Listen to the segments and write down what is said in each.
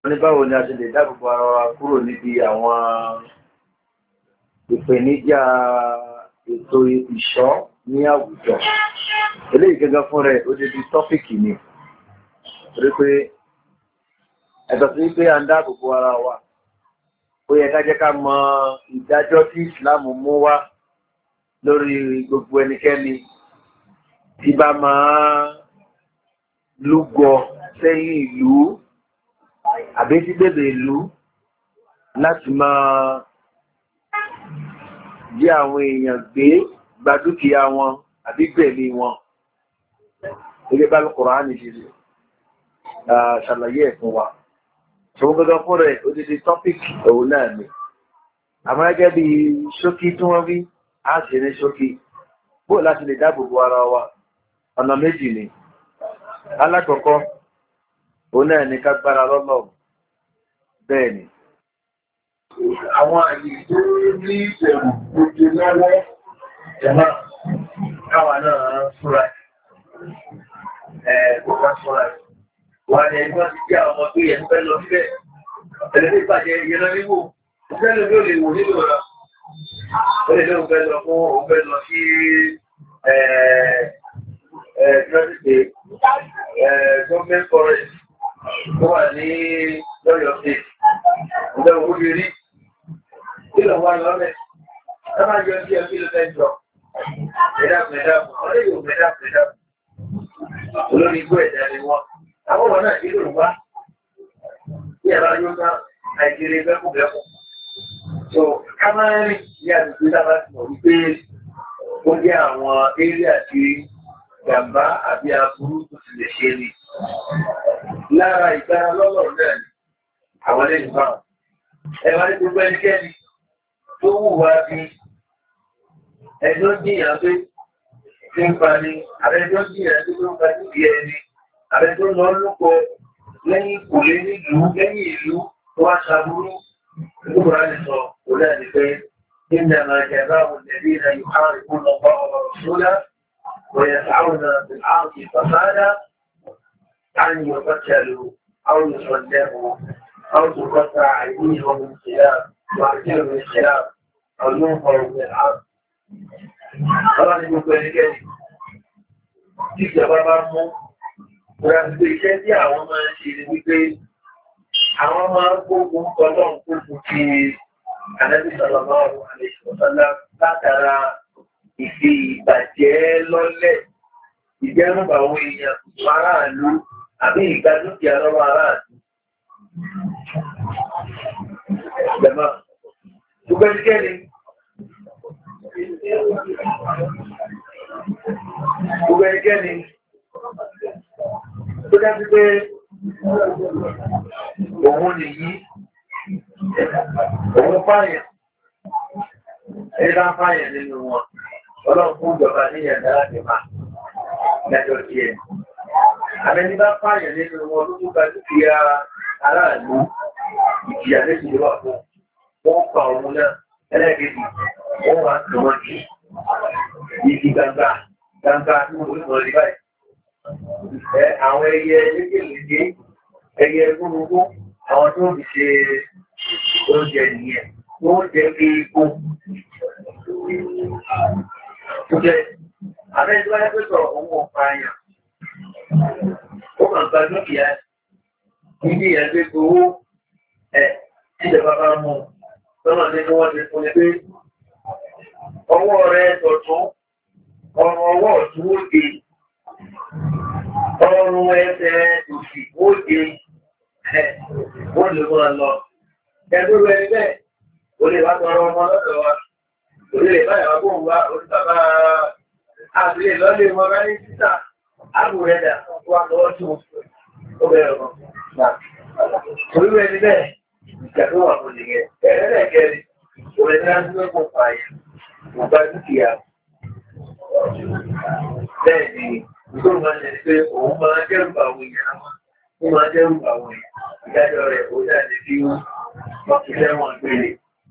ní báwo ni a ṣe lè dáàbòbò ara wa kúrò níbi àwọn ìpèníjà ètò ìṣọ́ ní àwùjọ. Eléyìí gẹ́gẹ́ fún rẹ̀ ó dédé tọ́pìkì ni. Torí pé ẹ̀tọ́ sí pé a ń dáàbòbò ara wa. Ó yẹ ká jẹ́ ká mọ ìdájọ́ tí Ìsìlámù mú wá lórí gbogbo ẹnikẹ́ni tí bá máa lúgọ sẹ́yìn ìlú àbí tí bèbè ìlú láti máa jí àwọn èèyàn gbé gba dúkìá wọn àbí gbẹ̀mí wọn. Gẹ́gẹ́ bá Al-Qur'ani ṣe ṣàlàyé ẹ̀ fún wa. Ṣòwò gẹ́gẹ́ fún rẹ̀ odidi tọ́pìkì òun náà ni. Àmọ́ gẹ́gẹ́ bí ṣókí tí wọ́n rí, á ṣe ní ṣókí. Bó láti lè dáàbò bo ara wa, ọ̀nà méjì ni. Alákọ̀ọ́kọ́, òun náà ni ká gbára lọ́lọ́run. Bẹ́ẹ̀ ni. Àwọn àyè tó ní ìbẹ̀rù gbogbo lọ́wọ́ ẹ̀mọ́ káwà náà fúra gbogbo fúra. Wà ní ẹgbọ́n ti jẹ́ àwọn ọmọ tó yẹ fẹ́ lọ síbẹ̀. Ẹ̀lẹ́ ní ìbàjẹ́ ìyẹn lọ níwò. Ìfẹ́ lọ bí ó lè wò nílò rẹ̀. Ó lè lóun fẹ́ lọ fún òun fẹ́ lọ sí Government Forest tó wà ní lọ́yọ̀ state. Ìjọba owó lè rí. Kí lọ wá lọ́rẹ̀? Ẹ máa yọ sí ẹbí ló fẹ́ jọ. Ẹ̀dàkùn, ọdún yóò mẹ́dàkùn. Olórí igbó ẹ̀dá ni wọ́n. Àwọn ọmọ náà nílò wá. Bí ẹ̀rọ yóò ká àìkiri bẹ́kùbẹ́kù. So, ká máa rí ní àdúgbò dábàá ti mọ̀ wípé ó jẹ́ àwọn eré àti gàmbá àbí aburú tó ti lè ṣe ni. Lára ìgbára lọ́lọ́ náà ni àwọn lẹ́yìn bá wọn. Ẹ̀wọ̀n ní gbogbo ẹnikẹ́ni tó wùwá bí ẹjọ́ jìyàn pé tí ń pa ni, àbẹ́jọ́ jìyàn tó ń pa níbi ẹni, àbẹ́jọ́ lọ lóko lẹ́yìn ìkòlé nílùú, lẹ́yìn ìlú tó wá ṣàbúrú. Ìgbòrò á lè sọ, kò lẹ́ni pé إنما جزاء الذين يحاربون الله ورسوله ويسعون في الأرض فسادا أن يقتلوا أو يصلبوا أو تقطع أيديهم من خلاف وأرجلهم من خلاف أو ينفروا من الأرض. Ọlọ́run ní gbogbo ẹnikẹ́ni tí ìjọba bá mú ìrìnàjò iṣẹ́ tí àwọn máa ń ṣe ní wípé àwọn máa ń gbógun ọlọ́run gbógun ti Ànábì sallallahu alaihi wasallam látara ìfi ìbàjẹ́ lọ́lẹ̀, ìjẹ́rùbà àwọn èèyàn aráàlú àbí ìgbàdúkìá lọ́wọ́ aráàlú. Ìjọba gbogbo ẹnikẹ́ni tó dájú pé òun nìyí, òun fáyàn, ẹ̀dá fáyàn nínú wọn, ọlọ́run fún ìjọba ní ẹ̀dá láti máa lẹ́jọ́ sí ẹ̀. Àmẹ́ni bá fáyàn nínú wọn ló túnbà dúkìá aráàlú, ìjìyà méjì ló wà fún wọn pa òun náà, ẹlẹ́gẹ̀ẹ́gì, wọ́n wá tó wọ́n jù, ìdí gbangba tí mo rí wọn rí báyìí. Àwọn ẹyẹ lékèléké, ẹyẹ gbogbo, àwọn tó fi ṣe oúnjẹ nìyẹn, wọ́n jẹ́ kí ikú. Jẹ́ abẹ́jú wáyé pẹ́sọ̀ òun ọ̀pá àyàn, ó máa gba dúkìá, níbi ìyàgbé gbowó tí ìjọba bá mú, lọ́nà nínú wọ́n ti fún ni pé ọwọ́ rẹ̀ tọ̀tún, ọrùn ọwọ́ ọ̀tún ó dé, ọrùn ẹsẹ̀ òsì ó dé, wọ́n lè mọ́ lọ. Ẹgbẹ́ rẹ̀ bẹ́ẹ̀, ó lè wá tọrọ ọmọ lọ́dọ̀ wa, ó lè báyìí wá bóun wá orí bàbá àbílẹ̀ lọ́lé wọn bá ní títà, àbò rẹ̀ dà wá lọ́wọ́ tí ó bẹ̀rẹ̀ wọn. Orí rẹ̀ bẹ́ẹ̀, ìjà tó wà fún nìyẹn. Ẹ̀rẹ́lẹ̀kẹ́rin, òun ẹ̀dá ń gbé kó pààyàn, kò bá dúkìá. Bẹ́ẹ̀ ni, ìgbóhùn máa ń ṣe pé òun máa ń dẹ́rù àwọn èèyàn wọn, ó máa ń dẹ́rù àwọn èèyàn. Ìdájọ́ rẹ̀ ó jáde bí wọ́n ti lẹ́wọ̀n gbére.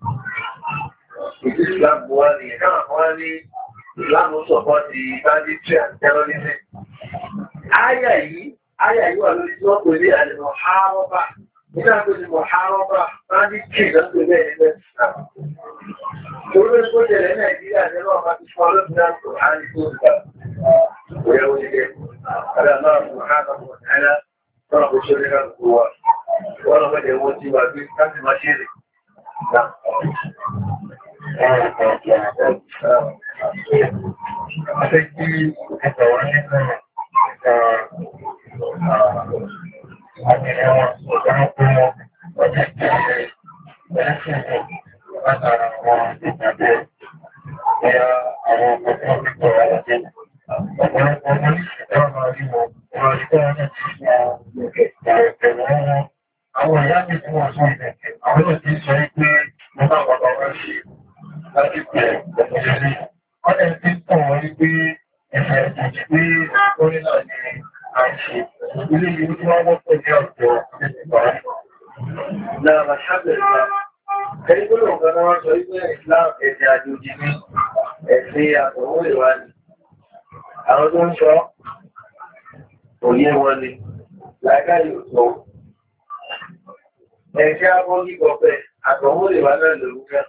Ìdí ìsìlámù wá ní ẹ̀káwọn kan wá ní ìsìlámù sọ̀pọ̀ ti banditry and terrorism. Áyà yìí wà lórí tí wọ́n pè ní àlèmọ̀ àárọ́bà nígbà tó ti mọ̀ àárọ́bà máa ní kí ìdánwò bẹ́ẹ̀ ẹgbẹ́ ìsìlámù. Torí ó tẹ̀lé Nàìjíríà ní ọlọ́run bá ti fún ọlọ́run náà tó á ní tó gbà. Òyà ó nílé. Àdá náà fún àádọ́ fún ẹ̀dá náà kò ṣe nígbà tó wà. Wọ́n lọ mẹ́jẹ̀ wọ́n ti wà bí láti máa ṣe rè. Afẹ́ kí ẹ̀sọ̀ wọn nínú àgbẹ̀rẹ̀ wọn ọ̀gá pé wọn ọjọ́ kí ẹ̀sìn látara àwọn ìgbàgbé ẹ̀yà àwọn ọ̀pọ̀ nípa ọ̀rọ̀ jẹ́. Ọ̀pọ̀lọpọ̀ ọmọ ní ìṣẹ̀dá máa rí wọn, wọ́n rí bọ́ọ̀ náà ti ṣe ẹ̀rọ wọn. Àwọn ìyá mi tí wọ́n sọ ìdẹ̀kẹ̀, àwọn náà ti sọ pé mo bá bàbá wọn ṣe láti pẹ̀ ọ̀pọ̀lọpọ̀. Wọ́n lè ti tàn wọ́n wípé ẹ̀fẹ̀ ìjì pé orí náà ni à ń ṣe. Ilé ìlú tí wọ́n wọ́pọ̀ ní ọ̀dọ̀ ìgbà. Náà Màṣábẹ̀rẹ̀ ẹni tó lòun kan náà wọ́n sọ wípé Islam ẹ̀sìn àjòjì ní ẹ̀sìn àtọ̀wọ́ ìwà ni. Àwọn tó ń sọ òye wọn ni láìka yóò sọ. Ẹ̀sìn abọ́ kíkọ pẹ̀ àtọ̀wọ́ ìwà náà lòun kan.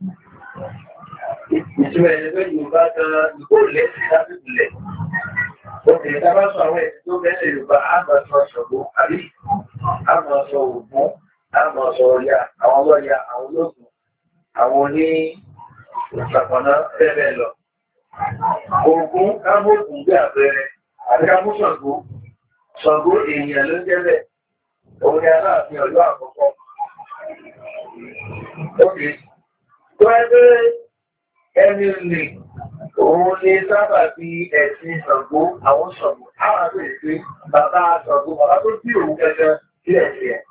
Ìtumọ̀ ẹni pé Yorùbá kan ìkó lẹ́sìn lábìbìlẹ̀. Obìnrin tá bá sọ àwọn ẹ̀sìn tó bẹ́ẹ̀ Yorùbá á máa sọ ṣọ̀gbọ́n àbí á máa sọ ògún. Àmọ̀ sọ̀rọ̀ ya, àwọn ọlọ́ya, àwọn ológun, àwọn oní ìṣàpọ̀nà fẹ́rẹ̀ lọ. Ògún kámọ́gùn bí àpẹẹrẹ, àti kámọ́sọ̀gbó, Ṣàngó èèyàn ló jẹ́lẹ̀, òun ni Aláàfin Ọ̀yọ́ àkọ́kọ́. Ókè, tó ẹgbẹ́ ẹni lè, òun ni sábà fi ẹ̀sìn Ṣàngó, àwọn Ṣàngó, àwọn àgbẹ̀ pé bàbá Ṣàngó, bàbá tó bí òun gẹ́gẹ́ sí ẹ̀sìn ẹ̀.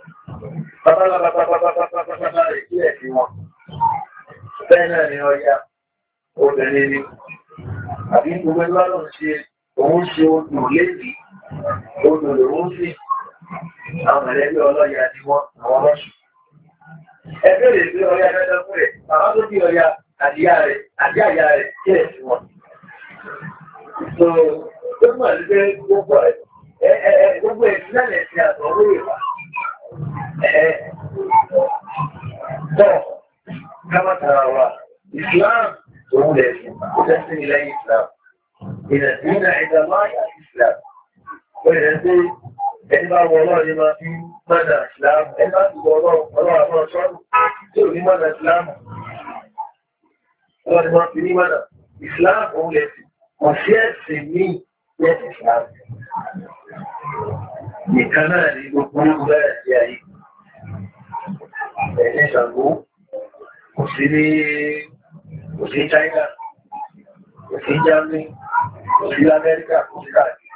Bàbá rẹ̀ kí ẹ̀ sí wọn. Bẹ́ẹ̀ náà ni Ọya, obìnrin ni. Àbí gbogbo ẹgbẹ́ lọ́nà ṣe, òun ṣe odò léèdì, odò lòun sí. Àwọn mẹ̀lẹ́bí ọlọ́ya ni wọ́n, àwọn ọlọ́ṣù. Ẹgbẹ́ rẹ̀ gbé Ọya dandan fún rẹ̀, bàbá tó bí Ọya àdíyá rẹ̀, àdí àyà rẹ̀ kí ẹ̀ sí wọn. So, ó mọ̀ sí pé gbogbo ẹ̀sìn náà lẹ̀ sí àtọ̀wé ìwà. Bọ́, kámá tara wa, Islam òun lè fi, ó tẹ́sí ilẹ̀ Islam. Ìrìnàjò ìdàmáyà Islam. Ó lè rẹ̀ pé ẹni bá wọ ọlọ́rin máa fi mọ́nà Islam, ẹni bá ti wọ ọlọ́run àwọn ọ̀ṣọ́rù tí ò ní mọ́nà Islam. Ọlọ́rin máa fi ní mọ́nà Islam òun lè fi, kò sí ẹ̀sìn ní ẹ̀sìn Islam. Ìkan náà ni gbogbo bẹ̀rẹ̀ sí ayé. Ẹ̀sìn Ṣàngó, kò sí China, kò sí Germany, kò sí Amẹ́ríkà, kò sí káàkiri.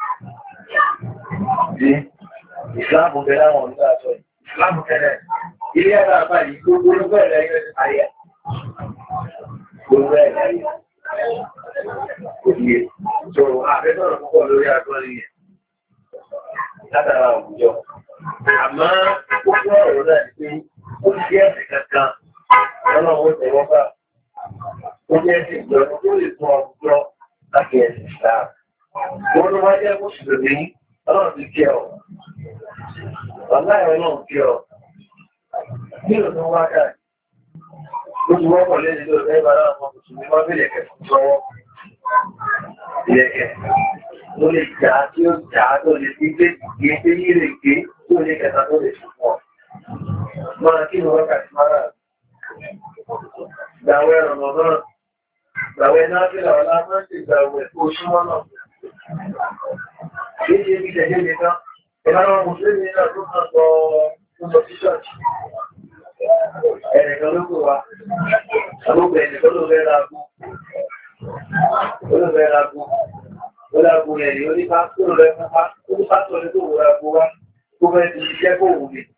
Ìsìláàmù bẹ̀rẹ̀ àwọn ọ̀nà àṣọ ìsìláàmù kẹ́rẹ̀. Ilé ẹ̀rọ àbáyé gbogbo bẹ̀rẹ̀ ayé. Gbogbo ẹ̀rẹ̀ ayé. Òdìye. So, àfẹ́sọ̀rọ̀ púpọ̀ lórí àgbọ́n yẹn. Látara àwùjọ. Àmọ́ gbogbo ọ̀rọ̀ náà ni pé ó ti ẹ̀sìn kankan lọ́nà ó tẹ̀wọ́ bá. Ó jẹ́ ẹ̀sìn ìjọba tó lè fún àwùjọ láti ẹ̀sìn Islam. Wọ́n ló wá jẹ́ Mùsùlùmí, Ọlọ́run ti kí ọ. Ọláì Ọlọ́run kí ọ. Kí ló tó wá káàkiri? Ó ti wọ́pọ̀ lẹ́ni ló rẹ́ bá láwọn Mùsùlùmí wọ́n bí ilẹ̀kẹ̀ fún sọ́wọ́. Ilẹ̀kẹ̀ ló lè jà tí ó jà tó lè fi gbé ìgbé ní ilé ìgbé tó lè kẹta tó lè fún ọ. Máa kí ni wákàtí máa gbàwẹ̀ Ramadan, gbàwẹ̀ náà fi làwọn lábọ́n ti gbàwẹ̀ oṣù mọ́nà. Kí ṣe bí ṣẹ̀ṣẹ̀ nìkan, ìlànà Mùsùlùmí náà tó máa sọ sí ṣọ́ọ̀ṣì. Ẹnìkan ló kò wá, àgbógbò ẹnìkan ló fẹ́ rágú. Ó ló fẹ́ rágú. Ó lágú rẹ̀ ní onípa tó rẹ̀ fúnpá, ó ní pásọ̀ ní tó wò rágú wá, tó fẹ́ ti ṣiṣẹ́ kó wù mí.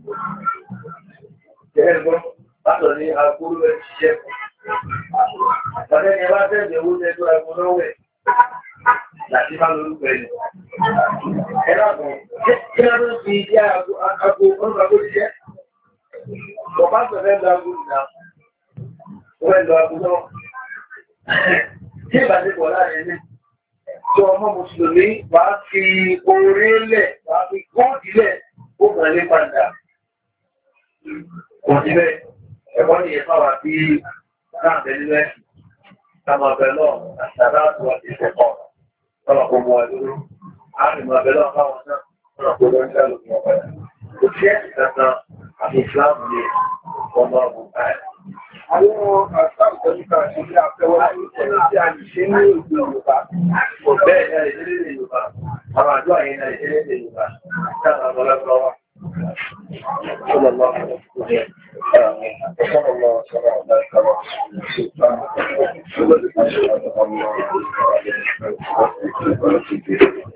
Ẹgbọ́n, pásọ̀ ní agbóró ẹ̀ ṣiṣẹ́. Ọ̀dẹ́ni ẹwà tẹ́jẹ̀ owó tẹ́ tó ẹgbọ́n lọ́wẹ̀ láti bá lórúkọ ẹni. Ẹlọ́gbọ̀n, kí a ló fi iṣẹ́ agbó ọdún agbó ṣiṣẹ́? Bọ̀bá sọ fẹ́ lọ agbó ìdá. Ó fẹ́ lọ agbó náà. Tí ìbáṣepọ̀ láàrin ní, tí ọmọ Mùsùlùmí wá fi orí lẹ̀, wá fi góòdì lẹ̀, ó mọ̀ ní padà. kò sí bẹ́ẹ̀ ẹ̀kọ́ ni ẹ̀fọ́ wa tí káàbẹ̀ nílẹ̀ táwọn ọbẹ̀ lọ àtàrà àti àti ìfẹ̀kọ́ lọ́wọ́ kó mú wa dúró àrùn ọbẹ̀ lọ fáwọn náà lọ́wọ́ kó lọ́wọ́ nígbà lókun ọ̀pẹ̀ kò sí ẹ̀sìn kankan àti ìsìláàmù ní ọmọ ọ̀gbọ̀n báyìí. Àwọn àṣà ìtọ́júkà ṣe ní àfẹ́wọ́ láti ṣe ní tí a lè ṣe ní èdè Yorùbá. Kò bẹ́ẹ̀ ní àìṣe lédè Yorùbá. Àwọn àdúrà yẹn ní àìṣe lédè Yorùbá. Táwọn ọmọlẹ́kọ̀ọ́ wà. صلى الله عليه وسلم وصلى الله وسلم على رسول الله